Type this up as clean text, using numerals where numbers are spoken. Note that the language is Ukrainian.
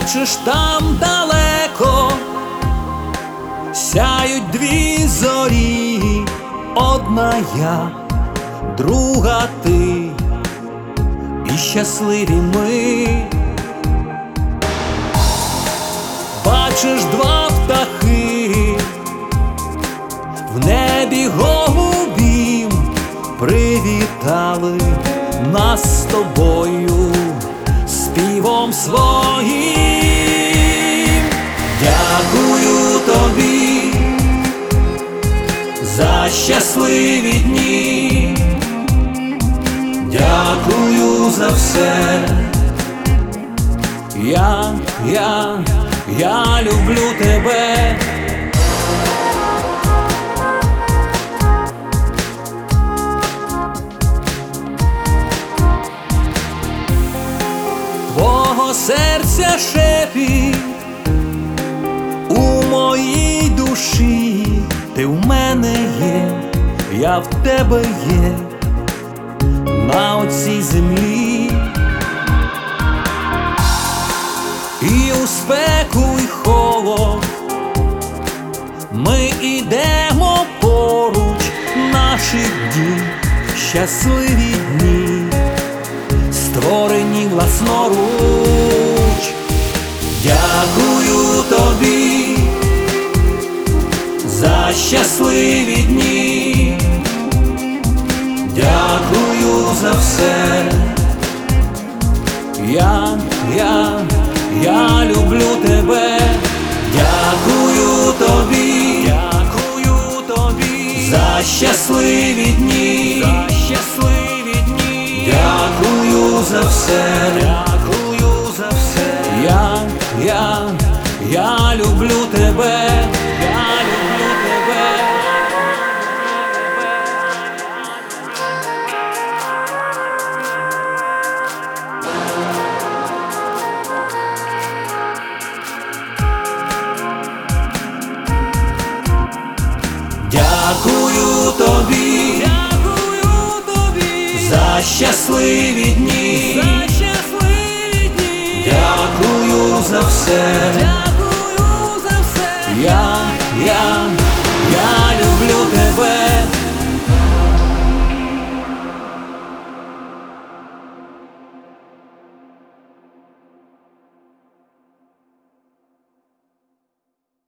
Бачиш, там далеко сяють дві зорі, одна я, друга ти, і щасливі ми. Бачиш, два птахи в небі голубім привітали нас з тобою співом своїм. Дякую тобі за щасливі дні, дякую за все. Я люблю тебе. Твого серця шепіт у моїй душі, ти в мене є, я в тебе є, на оцій землі. І у спеку й холод ми ідемо поруч, наших днів щасливі дні, створені власноруч. Дякую тобі за щасливі дні, дякую за все. Я люблю тебе. Дякую тобі за щасливі дні, дякую за все. Я люблю тебе. Дякую тобі за щасливі дні, дякую за все.